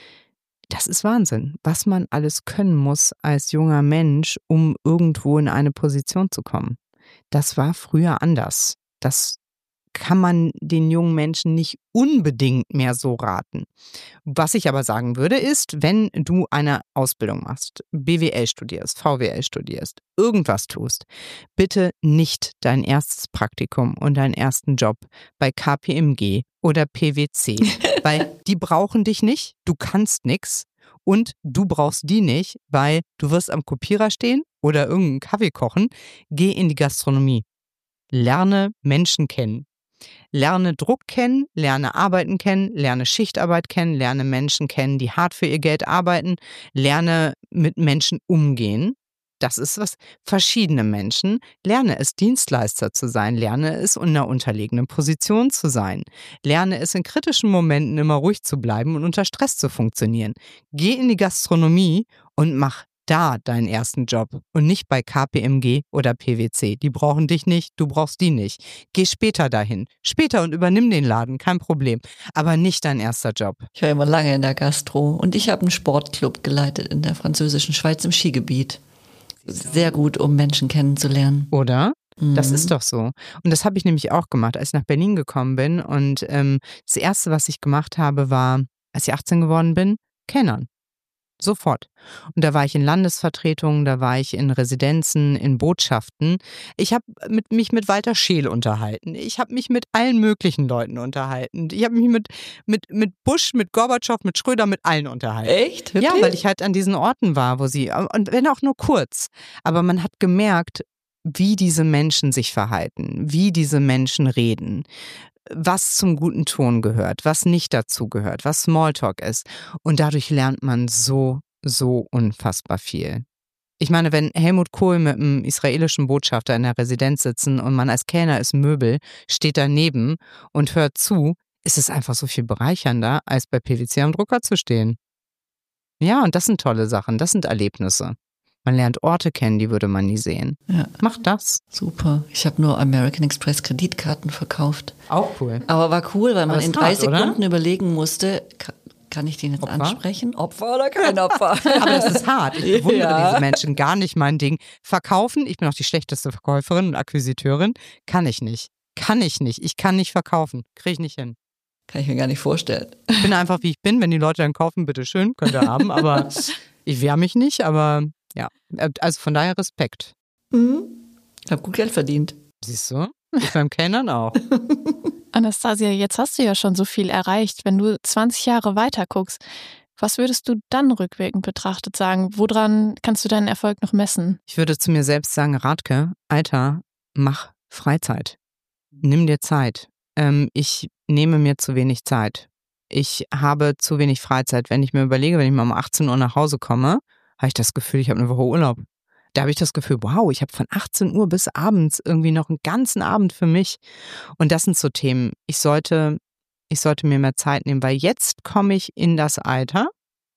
Das ist Wahnsinn, was man alles können muss als junger Mensch, um irgendwo in eine Position zu kommen. Das war früher anders. Das kann man den jungen Menschen nicht unbedingt mehr so raten. Was ich aber sagen würde, ist, wenn du eine Ausbildung machst, BWL studierst, VWL studierst, irgendwas tust, bitte nicht dein erstes Praktikum und deinen ersten Job bei KPMG oder PwC, weil die brauchen dich nicht, du kannst nichts und du brauchst die nicht, weil du wirst am Kopierer stehen oder irgendeinen Kaffee kochen. Geh in die Gastronomie. Lerne Menschen kennen. Lerne Druck kennen, lerne Arbeiten kennen, lerne Schichtarbeit kennen, lerne Menschen kennen, die hart für ihr Geld arbeiten, lerne mit Menschen umgehen. Das ist was, verschiedene Menschen. Lerne es, Dienstleister zu sein, lerne es, in einer unterlegenen Position zu sein. Lerne es, in kritischen Momenten immer ruhig zu bleiben und unter Stress zu funktionieren. Geh in die Gastronomie und mach da deinen ersten Job und nicht bei KPMG oder PwC. Die brauchen dich nicht, du brauchst die nicht. Geh später dahin. Später und übernimm den Laden, kein Problem. Aber nicht dein erster Job. Ich war immer lange in der Gastro und ich habe einen Sportclub geleitet in der französischen Schweiz im Skigebiet. Sehr gut, um Menschen kennenzulernen. Oder? Das ist doch so. Und das habe ich nämlich auch gemacht, als ich nach Berlin gekommen bin. Und das Erste, was ich gemacht habe, war, als ich 18 geworden bin, Kellnern. Sofort. Und da war ich in Landesvertretungen, da war ich in Residenzen, in Botschaften. Ich habe mich mit Walter Scheel unterhalten. Ich habe mich mit allen möglichen Leuten unterhalten. Ich habe mich mit Bush, mit Gorbatschow, mit Schröder, mit allen unterhalten. Echt? Wirklich? Ja, weil ich halt an diesen Orten war, wo sie, und wenn auch nur kurz. Aber man hat gemerkt, wie diese Menschen sich verhalten, wie diese Menschen reden, was zum guten Ton gehört, was nicht dazu gehört, was Smalltalk ist. Und dadurch lernt man so unfassbar viel. Ich meine, wenn Helmut Kohl mit einem israelischen Botschafter in der Residenz sitzen und man als Kellner ist Möbel, steht daneben und hört zu, ist es einfach so viel bereichernder, als bei PwC am Drucker zu stehen. Ja, und das sind tolle Sachen, das sind Erlebnisse. Man lernt Orte kennen, die würde man nie sehen. Ja. Mach das. Super. Ich habe nur American Express Kreditkarten verkauft. Auch cool. Aber war cool, weil man in 3 Sekunden überlegen musste, Kann ich den jetzt Opfer? ansprechen? Opfer oder kein Opfer? Aber das ist hart. Ich bewundere Ja. diese Menschen, gar nicht mein Ding. Verkaufen, ich bin auch die schlechteste Verkäuferin und Akquisiteurin, kann ich nicht. Ich kann nicht verkaufen. Kriege ich nicht hin. Kann ich mir gar nicht vorstellen. Ich bin einfach, wie ich bin. Wenn die Leute dann kaufen, bitteschön, könnt ihr haben. Aber ich wehre mich nicht. Aber ja, also von daher Respekt. Ich habe gut Geld verdient. Siehst du? Ich beim Kellnern auch. Anastasia, jetzt hast du ja schon so viel erreicht. Wenn du 20 Jahre weiter guckst, was würdest du dann rückwirkend betrachtet sagen? Woran kannst du deinen Erfolg noch messen? Ich würde zu mir selbst sagen, Radke, Alter, mach Freizeit. Nimm dir Zeit. Ich nehme mir zu wenig Zeit. Ich habe zu wenig Freizeit. Wenn ich mir überlege, wenn ich mal um 18 Uhr nach Hause komme, habe ich das Gefühl, ich habe eine Woche Urlaub. Da habe ich das Gefühl, wow, ich habe von 18 Uhr bis abends irgendwie noch einen ganzen Abend für mich. Und das sind so Themen. Ich sollte mir mehr Zeit nehmen, weil jetzt komme ich in das Alter,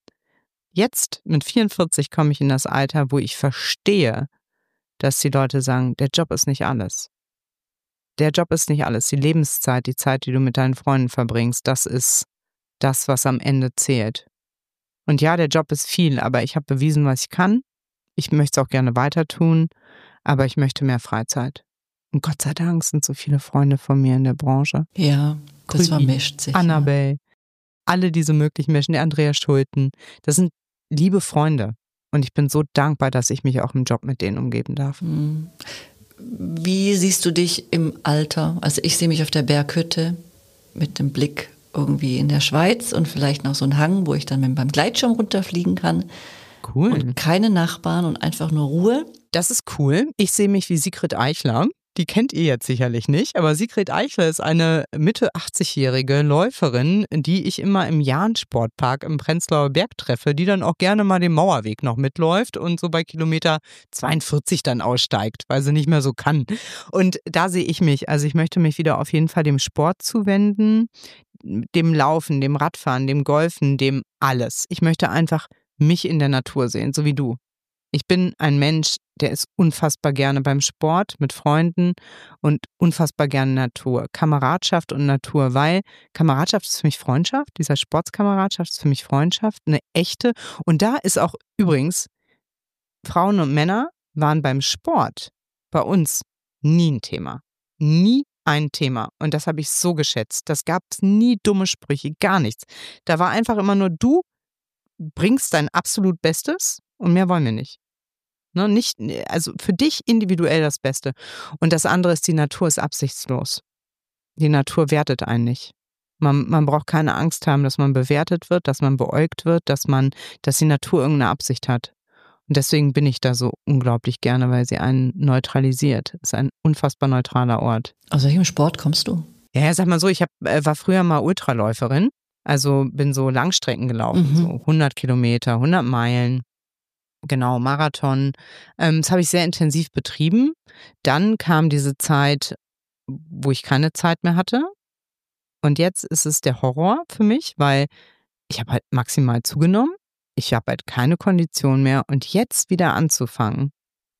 jetzt mit 44 komme ich in das Alter, wo ich verstehe, dass die Leute sagen, der Job ist nicht alles. Der Job ist nicht alles. Die Lebenszeit, die Zeit, die du mit deinen Freunden verbringst, das ist das, was am Ende zählt. Und ja, der Job ist viel, aber ich habe bewiesen, was ich kann. Ich möchte es auch gerne weiter tun, aber ich möchte mehr Freizeit. Und Gott sei Dank sind so viele Freunde von mir in der Branche. Ja, das vermischt sich. Annabelle, alle diese möglichen Menschen, der Andreas Schulten, das sind liebe Freunde. Und ich bin so dankbar, dass ich mich auch im Job mit denen umgeben darf. Wie siehst du dich im Alter? Also ich sehe mich auf der Berghütte mit dem Blick irgendwie in der Schweiz und vielleicht noch so einen Hang, wo ich dann beim Gleitschirm runterfliegen kann. Cool. Und keine Nachbarn und einfach nur Ruhe. Das ist cool. Ich sehe mich wie Sigrid Eichler. Die kennt ihr jetzt sicherlich nicht, aber Sigrid Eichler ist eine Mitte 80-jährige Läuferin, die ich immer im Jahn-Sportpark im Prenzlauer Berg treffe, die dann auch gerne mal den Mauerweg noch mitläuft und so bei Kilometer 42 dann aussteigt, weil sie nicht mehr so kann. Und da sehe ich mich. Also ich möchte mich wieder auf jeden Fall dem Sport zuwenden, dem Laufen, dem Radfahren, dem Golfen, dem alles. Ich möchte einfach mich in der Natur sehen, so wie du. Ich bin ein Mensch, der ist unfassbar gerne beim Sport mit Freunden und unfassbar gerne Natur. Kameradschaft und Natur, weil Kameradschaft ist für mich Freundschaft, dieser Sportskameradschaft ist für mich Freundschaft, eine echte. Und da ist auch übrigens, Frauen und Männer waren beim Sport bei uns nie ein Thema. Nie ein Thema. Und das habe ich so geschätzt. Das gab es nie dumme Sprüche, gar nichts. Da war einfach immer nur, du bringst dein absolut Bestes und mehr wollen wir nicht. Ne, nicht. Also für dich individuell das Beste. Und das andere ist, die Natur ist absichtslos. Die Natur wertet einen nicht. Man braucht keine Angst haben, dass man bewertet wird, dass man beäugt wird, dass die Natur irgendeine Absicht hat. Und deswegen bin ich da so unglaublich gerne, weil sie einen neutralisiert. Es ist ein unfassbar neutraler Ort. Aus welchem Sport kommst du? Ja, sag mal so, ich war früher mal Ultraläuferin. Also bin so Langstrecken gelaufen, so 100 Kilometer, 100 Meilen. Genau, Marathon. Das habe ich sehr intensiv betrieben. Dann kam diese Zeit, wo ich keine Zeit mehr hatte. Und jetzt ist es der Horror für mich, weil ich habe halt maximal zugenommen. Ich habe halt keine Kondition mehr. Und jetzt wieder anzufangen,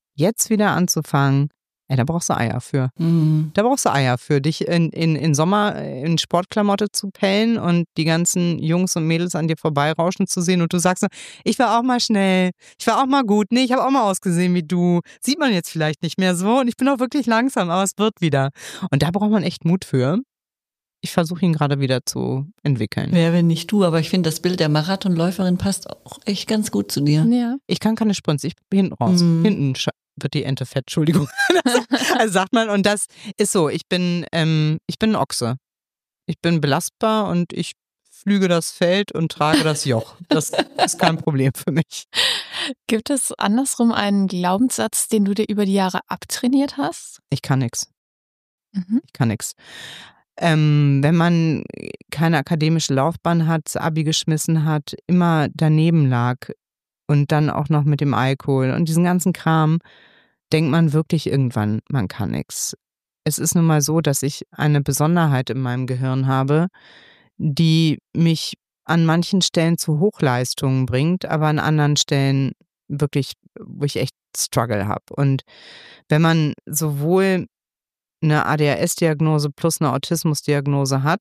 ey, da brauchst du Eier für. Da brauchst du Eier für, dich in Sommer in Sportklamotte zu pellen und die ganzen Jungs und Mädels an dir vorbeirauschen zu sehen und du sagst, ich war auch mal schnell, ich war auch mal gut, nee, ich habe auch mal ausgesehen wie du. Sieht man jetzt vielleicht nicht mehr so und ich bin auch wirklich langsam, aber es wird wieder. Und da braucht man echt Mut für. Ich versuche ihn gerade wieder zu entwickeln. Wer, wenn nicht du, aber ich finde, das Bild der Marathonläuferin passt auch echt ganz gut zu dir. Ja. Ich kann keine Sprints, ich bin hinten raus. Hinten wird die Ente fett, Entschuldigung. Also sagt man, und das ist so, ich bin ein Ochse. Ich bin belastbar und ich flüge das Feld und trage das Joch. Das ist kein Problem für mich. Gibt es andersrum einen Glaubenssatz, den du dir über die Jahre abtrainiert hast? Ich kann nix. Ich kann nix. Wenn man keine akademische Laufbahn hat, das Abi geschmissen hat, immer daneben lag und dann auch noch mit dem Alkohol und diesen ganzen Kram, denkt man wirklich irgendwann, man kann nix. Es ist nun mal so, dass ich eine Besonderheit in meinem Gehirn habe, die mich an manchen Stellen zu Hochleistungen bringt, aber an anderen Stellen wirklich, wo ich echt Struggle habe. Und wenn man sowohl eine ADHS-Diagnose plus eine Autismus-Diagnose hat,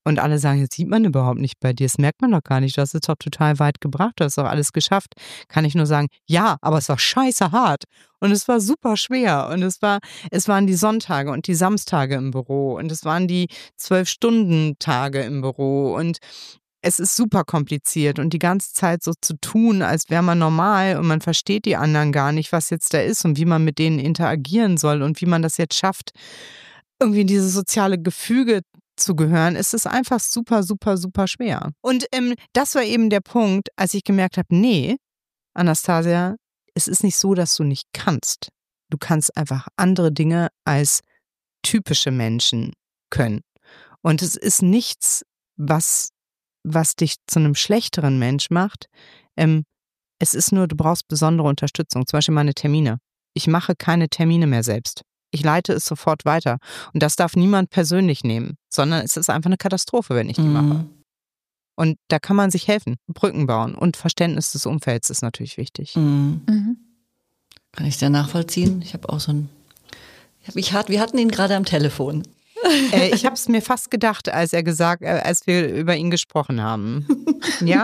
Und alle sagen, jetzt sieht man überhaupt nicht bei dir, das merkt man doch gar nicht, du hast es doch total weit gebracht, du hast doch alles geschafft. Kann ich nur sagen, ja, aber es war scheiße hart und es war super schwer und es waren die Sonntage und die Samstage im Büro und es waren die 12-Stunden-Tage im Büro und es ist super kompliziert und die ganze Zeit so zu tun, als wäre man normal und man versteht die anderen gar nicht, was jetzt da ist und wie man mit denen interagieren soll und wie man das jetzt schafft, irgendwie in dieses soziale Gefüge zu gehören, ist es einfach super, super, super schwer. Und das war eben der Punkt, als ich gemerkt habe, nee, Anastasia, es ist nicht so, dass du nicht kannst. Du kannst einfach andere Dinge als typische Menschen können. Und es ist nichts, was dich zu einem schlechteren Mensch macht. Es ist nur, du brauchst besondere Unterstützung, zum Beispiel meine Termine. Ich mache keine Termine mehr selbst. Ich leite es sofort weiter. Und das darf niemand persönlich nehmen, sondern es ist einfach eine Katastrophe, wenn ich die mache. Und da kann man sich helfen, Brücken bauen. Und Verständnis des Umfelds ist natürlich wichtig. Kann ich sehr nachvollziehen. Ich habe auch so wir hatten ihn gerade am Telefon. Ich habe es mir fast gedacht, als wir über ihn gesprochen haben. Ja.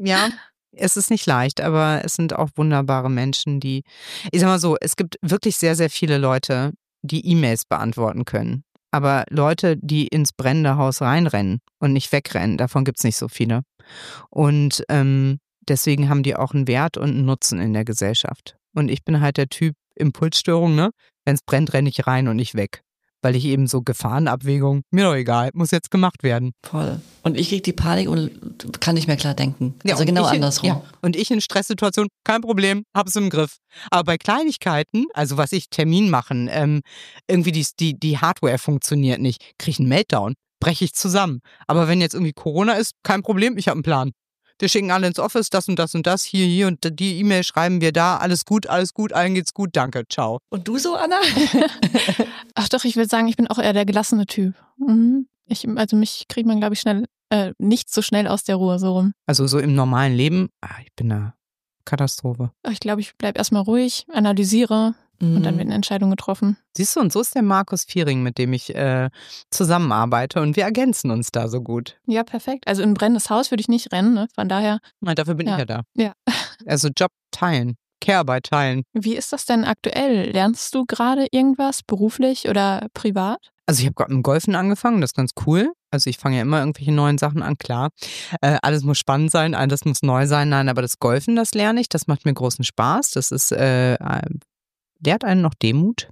Es ist nicht leicht, aber es sind auch wunderbare Menschen, ich sag mal so, es gibt wirklich sehr, sehr viele Leute, die E-Mails beantworten können. Aber Leute, die ins brennende Haus reinrennen und nicht wegrennen, davon gibt es nicht so viele. Und deswegen haben die auch einen Wert und einen Nutzen in der Gesellschaft. Und ich bin halt der Typ Impulsstörung, ne? Wenn es brennt, renne ich rein und nicht weg. Weil ich eben so Gefahrenabwägung, mir doch egal, muss jetzt gemacht werden. Voll. Und ich kriege die Panik und kann nicht mehr klar denken. Ja, also genau andersrum. Ja. Und ich in Stresssituationen, kein Problem, hab's im Griff. Aber bei Kleinigkeiten, also was ich Termin machen, irgendwie die Hardware funktioniert nicht, kriege ich einen Meltdown, breche ich zusammen. Aber wenn jetzt irgendwie Corona ist, kein Problem, ich habe einen Plan. Wir schicken alle ins Office, das und das und das, hier und die E-Mail schreiben wir da, alles gut, allen geht's gut, danke, ciao. Und du so, Anna? Ach doch, ich würde sagen, ich bin auch eher der gelassene Typ. Mich kriegt man, glaube ich, nicht so schnell aus der Ruhe so rum. Also so im normalen Leben, ich bin eine Katastrophe. Ich glaube, ich bleibe erstmal ruhig, analysiere und dann wird eine Entscheidung getroffen. Siehst du, und so ist der Markus Viering, mit dem ich zusammenarbeite und wir ergänzen uns da so gut. Ja, perfekt. Also in ein brennendes Haus würde ich nicht rennen, ne? Von daher. Na, dafür bin ich ja da. Ja. Also Job teilen, Care-Arbeit teilen. Wie ist das denn aktuell? Lernst du gerade irgendwas beruflich oder privat? Also ich habe gerade mit dem Golfen angefangen, das ist ganz cool. Also ich fange ja immer irgendwelche neuen Sachen an, klar. Alles muss spannend sein, alles muss neu sein. Nein, aber das Golfen, das lerne ich, das macht mir großen Spaß. Das ist lehrt einen noch Demut.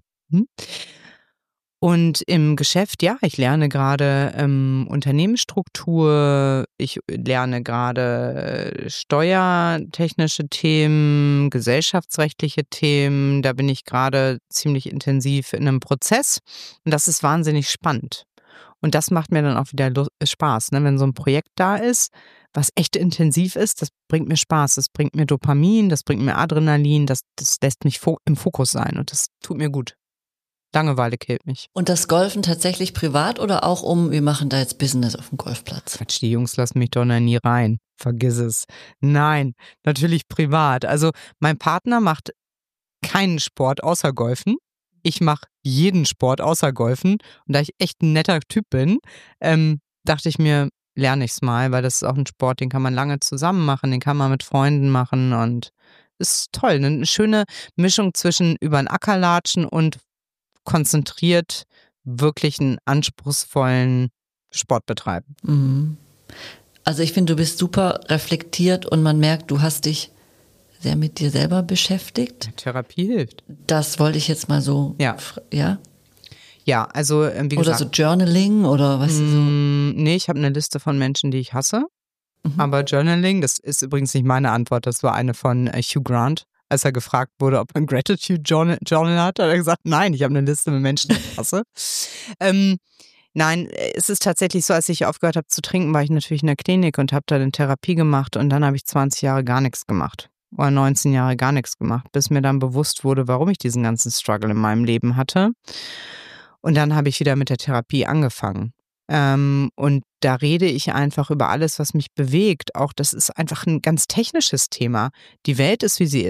Und im Geschäft, ja, ich lerne gerade Unternehmensstruktur, ich lerne gerade steuertechnische Themen, gesellschaftsrechtliche Themen. Da bin ich gerade ziemlich intensiv in einem Prozess und das ist wahnsinnig spannend. Und das macht mir dann auch wieder Spaß, ne? Wenn so ein Projekt da ist, was echt intensiv ist, das bringt mir Spaß, das bringt mir Dopamin, das bringt mir Adrenalin, das lässt mich im Fokus sein und das tut mir gut. Langeweile killt mich. Und das Golfen tatsächlich privat oder auch wir machen da jetzt Business auf dem Golfplatz? Quatsch, die Jungs lassen mich doch noch nie rein. Vergiss es. Nein, natürlich privat. Also mein Partner macht keinen Sport außer Golfen. Ich mache jeden Sport außer Golfen. Und da ich echt ein netter Typ bin, dachte ich mir, lerne ich es mal, weil das ist auch ein Sport, den kann man lange zusammen machen, den kann man mit Freunden machen und ist toll. Eine schöne Mischung zwischen über den Acker latschen und konzentriert wirklich einen anspruchsvollen Sport betreiben. Mhm. Also ich finde, du bist super reflektiert und man merkt, du hast dich sehr mit dir selber beschäftigt. Therapie hilft. Das wollte ich jetzt mal so. Ja. Ja? Ja, also wie gesagt. Oder so Journaling oder was? Nee, ich habe eine Liste von Menschen, die ich hasse. Aber Journaling, das ist übrigens nicht meine Antwort, das war eine von Hugh Grant. Als er gefragt wurde, ob er ein Gratitude Journal hat, hat er gesagt, nein, ich habe eine Liste mit Menschen, die ich hasse. Nein, es ist tatsächlich so, als ich aufgehört habe zu trinken, war ich natürlich in der Klinik und habe da eine Therapie gemacht und dann habe ich 20 Jahre gar nichts gemacht. Oder 19 Jahre gar nichts gemacht, bis mir dann bewusst wurde, warum ich diesen ganzen Struggle in meinem Leben hatte. Und dann habe ich wieder mit der Therapie angefangen. Und da rede ich einfach über alles, was mich bewegt. Auch das ist einfach ein ganz technisches Thema. Die Welt ist, wie sie ist.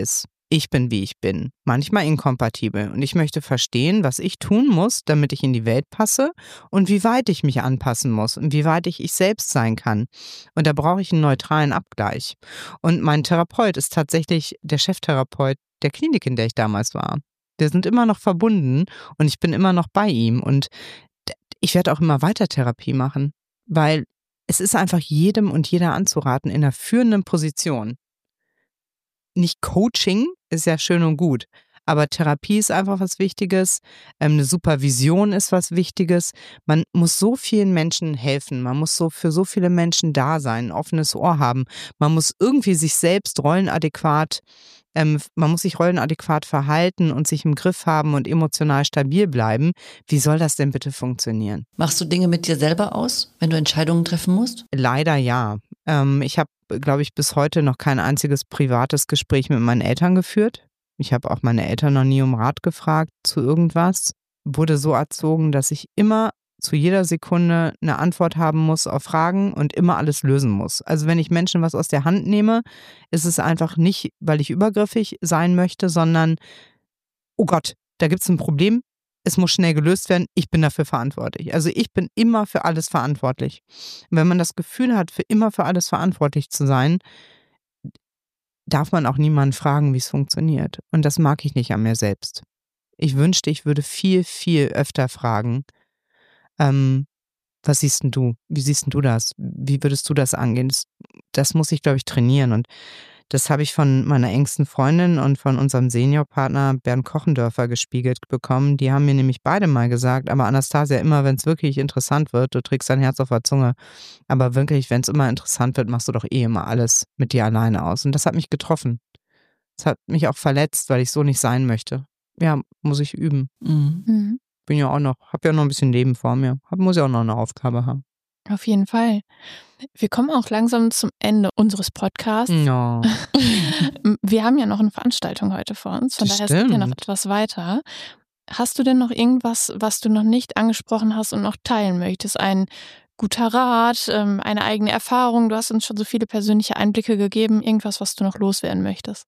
Ich bin, wie ich bin, manchmal inkompatibel und ich möchte verstehen, was ich tun muss, damit ich in die Welt passe und wie weit ich mich anpassen muss und wie weit ich selbst sein kann. Und da brauche ich einen neutralen Abgleich. Und mein Therapeut ist tatsächlich der Cheftherapeut der Klinik, in der ich damals war. Wir sind immer noch verbunden und ich bin immer noch bei ihm und ich werde auch immer weiter Therapie machen, weil es ist einfach jedem und jeder anzuraten in einer führenden Position. Nicht Coaching ist ja schön und gut, aber Therapie ist einfach was Wichtiges, eine Supervision ist was Wichtiges. Man muss so vielen Menschen helfen, man muss für so viele Menschen da sein, ein offenes Ohr haben. Man muss irgendwie sich selbst rollenadäquat verhalten und sich im Griff haben und emotional stabil bleiben. Wie soll das denn bitte funktionieren? Machst du Dinge mit dir selber aus, wenn du Entscheidungen treffen musst? Leider ja. Ich habe, glaube ich, bis heute noch kein einziges privates Gespräch mit meinen Eltern geführt. Ich habe auch meine Eltern noch nie um Rat gefragt zu irgendwas. Wurde so erzogen, dass ich immer zu jeder Sekunde eine Antwort haben muss auf Fragen und immer alles lösen muss. Also wenn ich Menschen was aus der Hand nehme, ist es einfach nicht, weil ich übergriffig sein möchte, sondern, oh Gott, da gibt es ein Problem, es muss schnell gelöst werden, ich bin dafür verantwortlich. Also ich bin immer für alles verantwortlich. Und wenn man das Gefühl hat, immer für alles verantwortlich zu sein, darf man auch niemanden fragen, wie es funktioniert. Und das mag ich nicht an mir selbst. Ich wünschte, ich würde viel, viel öfter fragen, was siehst denn du? Wie siehst denn du das? Wie würdest du das angehen? Das muss ich, glaube ich, trainieren. Und das habe ich von meiner engsten Freundin und von unserem Seniorpartner Bernd Kochendörfer gespiegelt bekommen. Die haben mir nämlich beide mal gesagt, aber Anastasia, immer wenn es wirklich interessant wird, du trägst dein Herz auf der Zunge, aber wirklich, wenn es immer interessant wird, machst du doch immer alles mit dir alleine aus. Und das hat mich getroffen. Das hat mich auch verletzt, weil ich so nicht sein möchte. Ja, muss ich üben. Mhm. Bin ja auch noch, habe ja noch ein bisschen Leben vor mir. Muss ja auch noch eine Aufgabe haben. Auf jeden Fall. Wir kommen auch langsam zum Ende unseres Podcasts. No. Wir haben ja noch eine Veranstaltung heute vor uns, von daher sind wir noch etwas weiter. Hast du denn noch irgendwas, was du noch nicht angesprochen hast und noch teilen möchtest? Ein guter Rat, eine eigene Erfahrung? Du hast uns schon so viele persönliche Einblicke gegeben. Irgendwas, was du noch loswerden möchtest?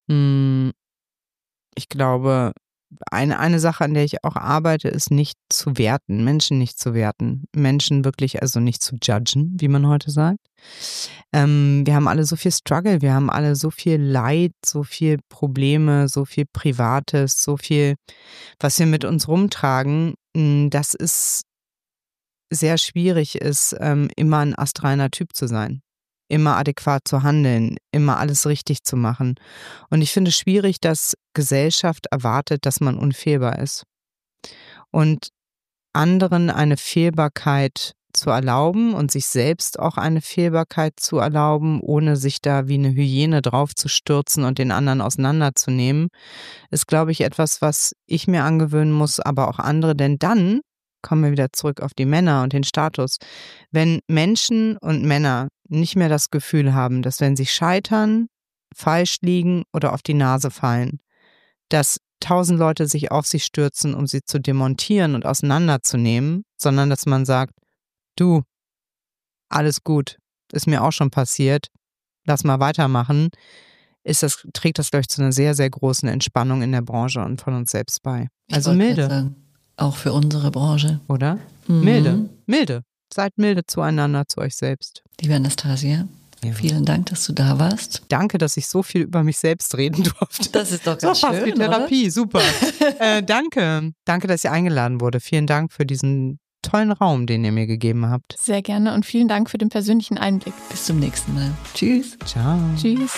Ich glaube, eine Sache, an der ich auch arbeite, ist nicht zu werten, Menschen nicht zu werten. Menschen wirklich also nicht zu judgen, wie man heute sagt. Wir haben alle so viel Struggle, wir haben alle so viel Leid, so viel Probleme, so viel Privates, so viel, was wir mit uns rumtragen, dass es sehr schwierig ist, immer ein astreiner Typ zu sein. Immer adäquat zu handeln, immer alles richtig zu machen. Und ich finde es schwierig, dass Gesellschaft erwartet, dass man unfehlbar ist. Und anderen eine Fehlbarkeit zu erlauben und sich selbst auch eine Fehlbarkeit zu erlauben, ohne sich da wie eine Hyäne drauf zu stürzen und den anderen auseinanderzunehmen, ist, glaube ich, etwas, was ich mir angewöhnen muss, aber auch andere. Denn dann kommen wir wieder zurück auf die Männer und den Status. Wenn Menschen und Männer nicht mehr das Gefühl haben, dass wenn sie scheitern, falsch liegen oder auf die Nase fallen, dass 1000 Leute sich auf sie stürzen, um sie zu demontieren und auseinanderzunehmen, sondern dass man sagt, du, alles gut, ist mir auch schon passiert, lass mal weitermachen, trägt das, glaube ich, zu einer sehr, sehr großen Entspannung in der Branche und von uns selbst bei. Also milde. Auch für unsere Branche. Oder? Milde. Seid milde zueinander, zu euch selbst. Liebe Anastasia, vielen Dank, dass du da warst. Danke, dass ich so viel über mich selbst reden durfte. Das ist doch ganz schön, fast wie Therapie, oder? Super. Danke. Danke, dass ihr eingeladen wurde. Vielen Dank für diesen tollen Raum, den ihr mir gegeben habt. Sehr gerne und vielen Dank für den persönlichen Einblick. Bis zum nächsten Mal. Tschüss. Ciao. Tschüss.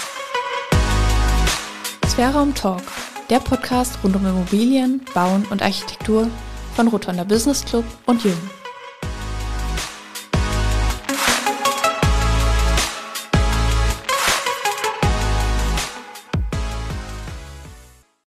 Sphärraum Talk, der Podcast rund um Immobilien, Bauen und Architektur von Rotonda Business Club und Jung.